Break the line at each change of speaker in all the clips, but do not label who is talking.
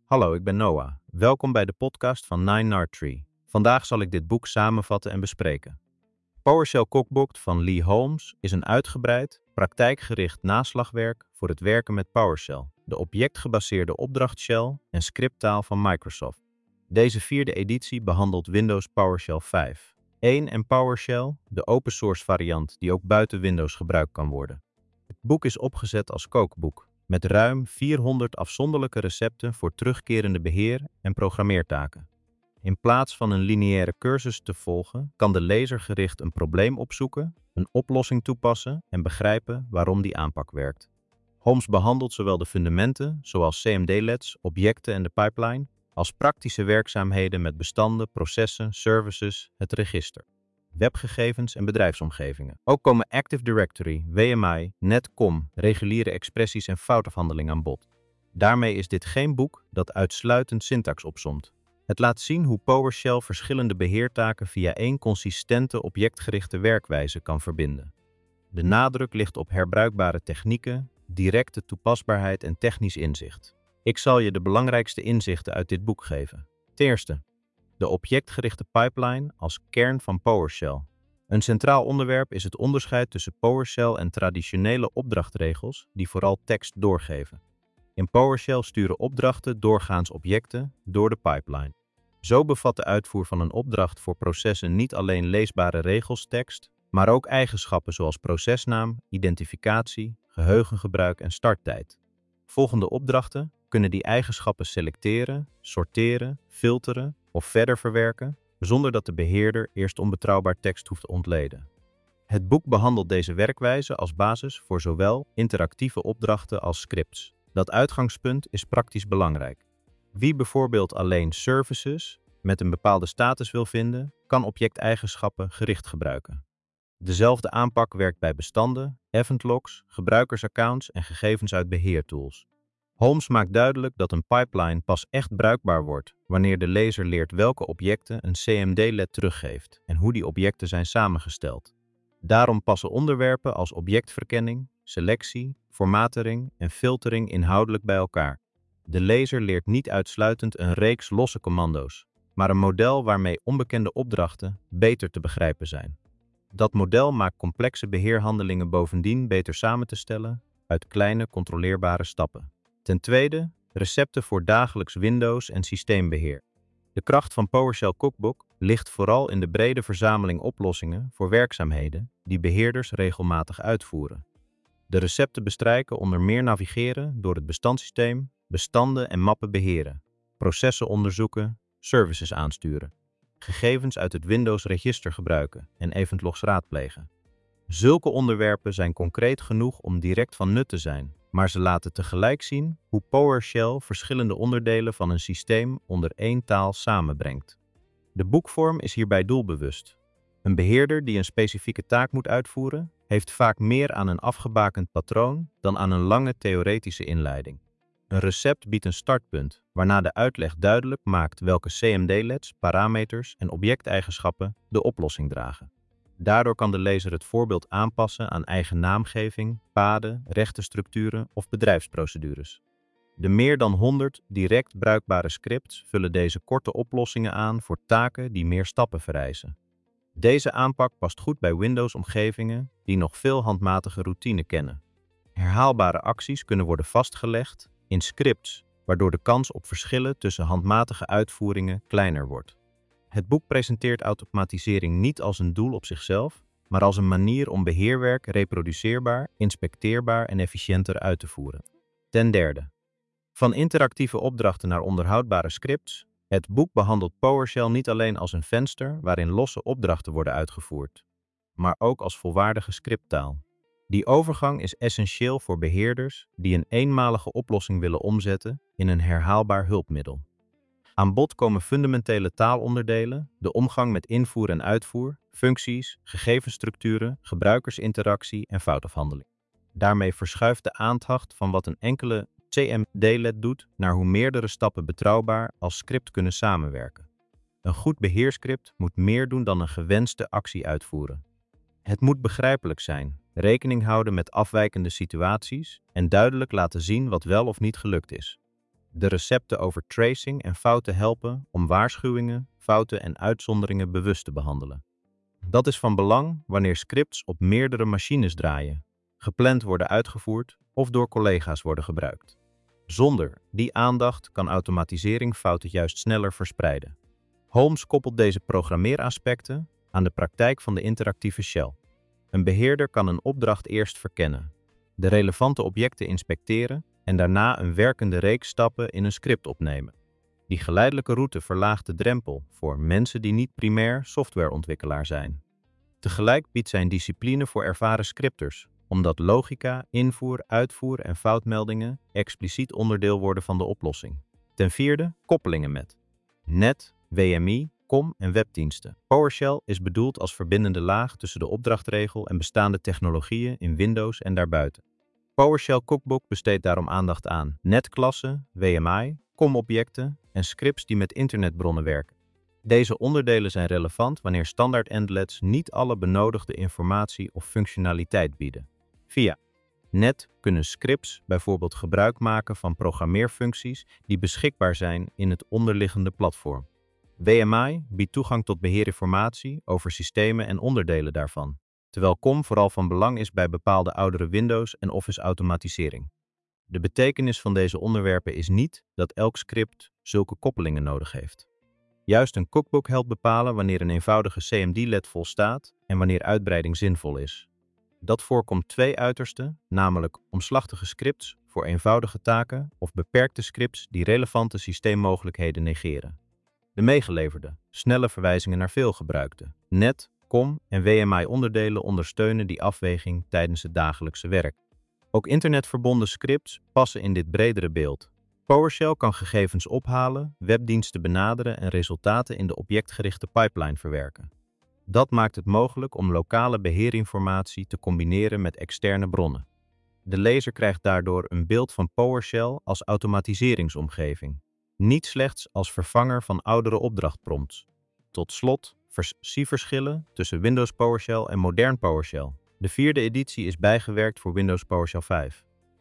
Hallo, ik ben Noah. Welkom bij de podcast van 9nard3. Vandaag zal ik dit boek samenvatten en bespreken. PowerShell Cookbook van Lee Holmes is een uitgebreid, praktijkgericht naslagwerk voor het werken met PowerShell, de objectgebaseerde opdrachtshell en scripttaal van Microsoft. Deze vierde editie behandelt Windows PowerShell 5. 1 en PowerShell, de open source variant die ook buiten Windows gebruikt kan worden. Het boek is opgezet als kookboek, met ruim 400 afzonderlijke recepten voor terugkerende beheer- en programmeertaken. In plaats van een lineaire cursus te volgen, kan de lezer gericht een probleem opzoeken, een oplossing toepassen en begrijpen waarom die aanpak werkt. Holmes behandelt zowel de fundamenten, zoals CMD-lets, objecten en de pipeline, als praktische werkzaamheden met bestanden, processen, services, het register, webgegevens en bedrijfsomgevingen. Ook komen Active Directory, WMI, Netcom, reguliere expressies en foutafhandeling aan bod. Daarmee is dit geen boek dat uitsluitend syntax opsomt. Het laat zien hoe PowerShell verschillende beheertaken via één consistente objectgerichte werkwijze kan verbinden. De nadruk ligt op herbruikbare technieken, directe toepasbaarheid en technisch inzicht. Ik zal je de belangrijkste inzichten uit dit boek geven. Ten eerste, de objectgerichte pipeline als kern van PowerShell. Een centraal onderwerp is het onderscheid tussen PowerShell en traditionele opdrachtregels die vooral tekst doorgeven. In PowerShell sturen opdrachten doorgaans objecten door de pipeline. Zo bevat de uitvoer van een opdracht voor processen niet alleen leesbare regelstekst, maar ook eigenschappen zoals procesnaam, identificatie, geheugengebruik en starttijd. Volgende opdrachten kunnen die eigenschappen selecteren, sorteren, filteren of verder verwerken, zonder dat de beheerder eerst onbetrouwbaar tekst hoeft te ontleden. Het boek behandelt deze werkwijze als basis voor zowel interactieve opdrachten als scripts. Dat uitgangspunt is praktisch belangrijk. Wie bijvoorbeeld alleen services met een bepaalde status wil vinden, kan objecteigenschappen gericht gebruiken. Dezelfde aanpak werkt bij bestanden, event logs, gebruikersaccounts en gegevens uit beheertools. Holmes maakt duidelijk dat een pipeline pas echt bruikbaar wordt wanneer de lezer leert welke objecten een CMD-let teruggeeft en hoe die objecten zijn samengesteld. Daarom passen onderwerpen als objectverkenning, selectie, formatering en filtering inhoudelijk bij elkaar. De lezer leert niet uitsluitend een reeks losse commando's, maar een model waarmee onbekende opdrachten beter te begrijpen zijn. Dat model maakt complexe beheerhandelingen bovendien beter samen te stellen uit kleine, controleerbare stappen. Ten tweede, recepten voor dagelijks Windows- en systeembeheer. De kracht van PowerShell Cookbook ligt vooral in de brede verzameling oplossingen voor werkzaamheden die beheerders regelmatig uitvoeren. De recepten bestrijken onder meer navigeren door het bestandssysteem, bestanden en mappen beheren, processen onderzoeken, services aansturen, gegevens uit het Windows-register gebruiken en eventlogs raadplegen. Zulke onderwerpen zijn concreet genoeg om direct van nut te zijn, maar ze laten tegelijk zien hoe PowerShell verschillende onderdelen van een systeem onder één taal samenbrengt. De boekvorm is hierbij doelbewust. Een beheerder die een specifieke taak moet uitvoeren, heeft vaak meer aan een afgebakend patroon dan aan een lange theoretische inleiding. Een recept biedt een startpunt, waarna de uitleg duidelijk maakt welke CMD-lets, parameters en objecteigenschappen de oplossing dragen. Daardoor kan de lezer het voorbeeld aanpassen aan eigen naamgeving, paden, rechtenstructuren of bedrijfsprocedures. De meer dan 100 direct bruikbare scripts vullen deze korte oplossingen aan voor taken die meer stappen vereisen. Deze aanpak past goed bij Windows-omgevingen die nog veel handmatige routine kennen. Herhaalbare acties kunnen worden vastgelegd in scripts, waardoor de kans op verschillen tussen handmatige uitvoeringen kleiner wordt. Het boek presenteert automatisering niet als een doel op zichzelf, maar als een manier om beheerwerk reproduceerbaar, inspecteerbaar en efficiënter uit te voeren. Ten derde, van interactieve opdrachten naar onderhoudbare scripts. Het boek behandelt PowerShell niet alleen als een venster waarin losse opdrachten worden uitgevoerd, maar ook als volwaardige scripttaal. Die overgang is essentieel voor beheerders die een eenmalige oplossing willen omzetten in een herhaalbaar hulpmiddel. Aan bod komen fundamentele taalonderdelen, de omgang met invoer en uitvoer, functies, gegevensstructuren, gebruikersinteractie en foutafhandeling. Daarmee verschuift de aandacht van wat een enkele CMD-let doet naar hoe meerdere stappen betrouwbaar als script kunnen samenwerken. Een goed beheerscript moet meer doen dan een gewenste actie uitvoeren. Het moet begrijpelijk zijn, rekening houden met afwijkende situaties en duidelijk laten zien wat wel of niet gelukt is. De recepten over tracing en fouten helpen om waarschuwingen, fouten en uitzonderingen bewust te behandelen. Dat is van belang wanneer scripts op meerdere machines draaien, gepland worden uitgevoerd of door collega's worden gebruikt. Zonder die aandacht kan automatisering fouten juist sneller verspreiden. Holmes koppelt deze programmeeraspecten aan de praktijk van de interactieve shell. Een beheerder kan een opdracht eerst verkennen, de relevante objecten inspecteren en daarna een werkende reeks stappen in een script opnemen. Die geleidelijke route verlaagt de drempel voor mensen die niet primair softwareontwikkelaar zijn. Tegelijk biedt zijn discipline voor ervaren scripters, omdat logica, invoer, uitvoer en foutmeldingen expliciet onderdeel worden van de oplossing. Ten vierde, koppelingen met net, WMI, COM en webdiensten. PowerShell is bedoeld als verbindende laag tussen de opdrachtregel en bestaande technologieën in Windows en daarbuiten. PowerShell Cookbook besteedt daarom aandacht aan netklassen, WMI, COM-objecten en scripts die met internetbronnen werken. Deze onderdelen zijn relevant wanneer standaard endlets niet alle benodigde informatie of functionaliteit bieden. Via net kunnen scripts bijvoorbeeld gebruik maken van programmeerfuncties die beschikbaar zijn in het onderliggende platform. WMI biedt toegang tot beheerinformatie over systemen en onderdelen daarvan, terwijl COM vooral van belang is bij bepaalde oudere Windows- en Office-automatisering. De betekenis van deze onderwerpen is niet dat elk script zulke koppelingen nodig heeft. Juist een cookbook helpt bepalen wanneer een eenvoudige CMD-let volstaat en wanneer uitbreiding zinvol is. Dat voorkomt twee uitersten, namelijk omslachtige scripts voor eenvoudige taken of beperkte scripts die relevante systeemmogelijkheden negeren. De meegeleverde, snelle verwijzingen naar veelgebruikte, net, COM en WMI-onderdelen ondersteunen die afweging tijdens het dagelijkse werk. Ook internetverbonden scripts passen in dit bredere beeld. PowerShell kan gegevens ophalen, webdiensten benaderen en resultaten in de objectgerichte pipeline verwerken. Dat maakt het mogelijk om lokale beheerinformatie te combineren met externe bronnen. De lezer krijgt daardoor een beeld van PowerShell als automatiseringsomgeving, niet slechts als vervanger van oudere opdrachtprompts. Tot slot, zie verschillen tussen Windows PowerShell en modern PowerShell. De 4e editie is bijgewerkt voor Windows PowerShell 5.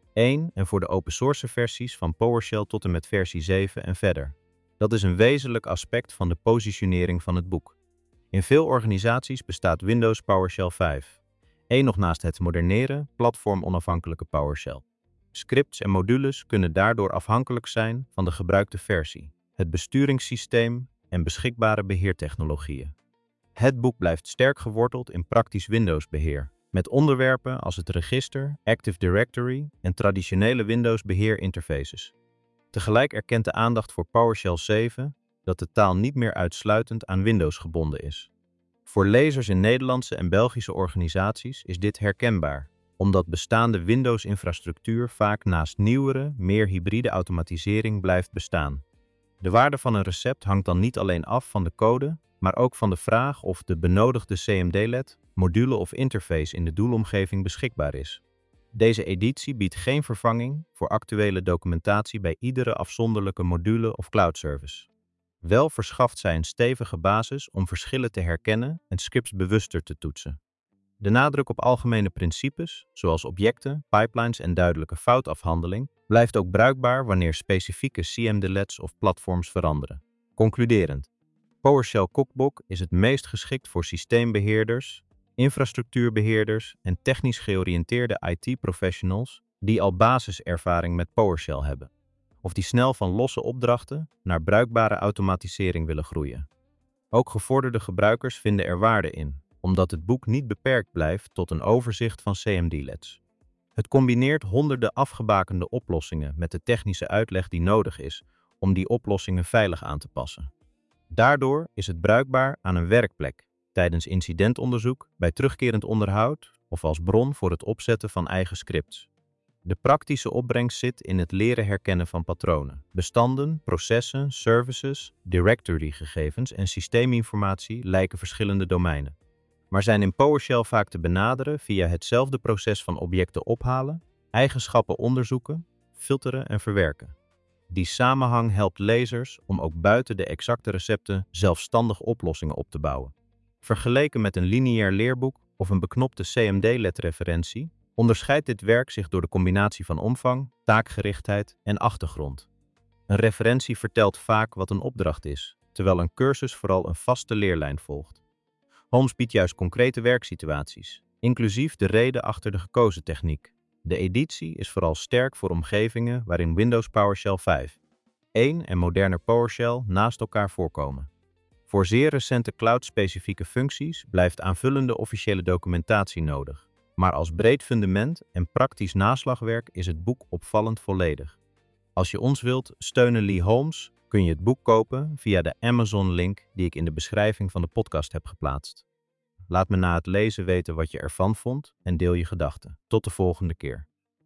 1 en voor de open source versies van PowerShell tot en met versie 7 en verder. Dat is een wezenlijk aspect van de positionering van het boek. In veel organisaties bestaat Windows PowerShell 5. Nog naast het modernere, platformonafhankelijke PowerShell. Scripts en modules kunnen daardoor afhankelijk zijn van de gebruikte versie, het besturingssysteem en beschikbare beheertechnologieën. Het boek blijft sterk geworteld in praktisch Windows-beheer, met onderwerpen als het register, Active Directory en traditionele Windows-beheerinterfaces. Tegelijk erkent de aandacht voor PowerShell 7 dat de taal niet meer uitsluitend aan Windows gebonden is. Voor lezers in Nederlandse en Belgische organisaties is dit herkenbaar, omdat bestaande Windows-infrastructuur vaak naast nieuwere, meer hybride automatisering blijft bestaan. De waarde van een recept hangt dan niet alleen af van de code, maar ook van de vraag of de benodigde CMD-let, module of interface in de doelomgeving beschikbaar is. Deze editie biedt geen vervanging voor actuele documentatie bij iedere afzonderlijke module of cloud-service. Wel verschaft zij een stevige basis om verschillen te herkennen en scripts bewuster te toetsen. De nadruk op algemene principes, zoals objecten, pipelines en duidelijke foutafhandeling, blijft ook bruikbaar wanneer specifieke CMD-lets of platforms veranderen. Concluderend, PowerShell Cookbook is het meest geschikt voor systeembeheerders, infrastructuurbeheerders en technisch georiënteerde IT-professionals die al basiservaring met PowerShell hebben, of die snel van losse opdrachten naar bruikbare automatisering willen groeien. Ook gevorderde gebruikers vinden er waarde in, omdat het boek niet beperkt blijft tot een overzicht van CMD-lets. Het combineert honderden afgebakende oplossingen met de technische uitleg die nodig is om die oplossingen veilig aan te passen. Daardoor is het bruikbaar aan een werkplek, tijdens incidentonderzoek, bij terugkerend onderhoud of als bron voor het opzetten van eigen scripts. De praktische opbrengst zit in het leren herkennen van patronen. Bestanden, processen, services, directory-gegevens en systeeminformatie lijken verschillende domeinen, maar zijn in PowerShell vaak te benaderen via hetzelfde proces van objecten ophalen, eigenschappen onderzoeken, filteren en verwerken. Die samenhang helpt lezers om ook buiten de exacte recepten zelfstandig oplossingen op te bouwen. Vergeleken met een lineair leerboek of een beknopte CMD-letreferentie onderscheidt dit werk zich door de combinatie van omvang, taakgerichtheid en achtergrond. Een referentie vertelt vaak wat een opdracht is, terwijl een cursus vooral een vaste leerlijn volgt. Holmes biedt juist concrete werksituaties, inclusief de reden achter de gekozen techniek. De editie is vooral sterk voor omgevingen waarin Windows PowerShell 5.1 en moderne PowerShell naast elkaar voorkomen. Voor zeer recente cloud-specifieke functies blijft aanvullende officiële documentatie nodig, maar als breed fundament en praktisch naslagwerk is het boek opvallend volledig. Als je ons wilt steunen, Lee Holmes, kun je het boek kopen via de Amazon-link die ik in de beschrijving van de podcast heb geplaatst. Laat me na het lezen weten wat je ervan vond en deel je gedachten. Tot de volgende keer.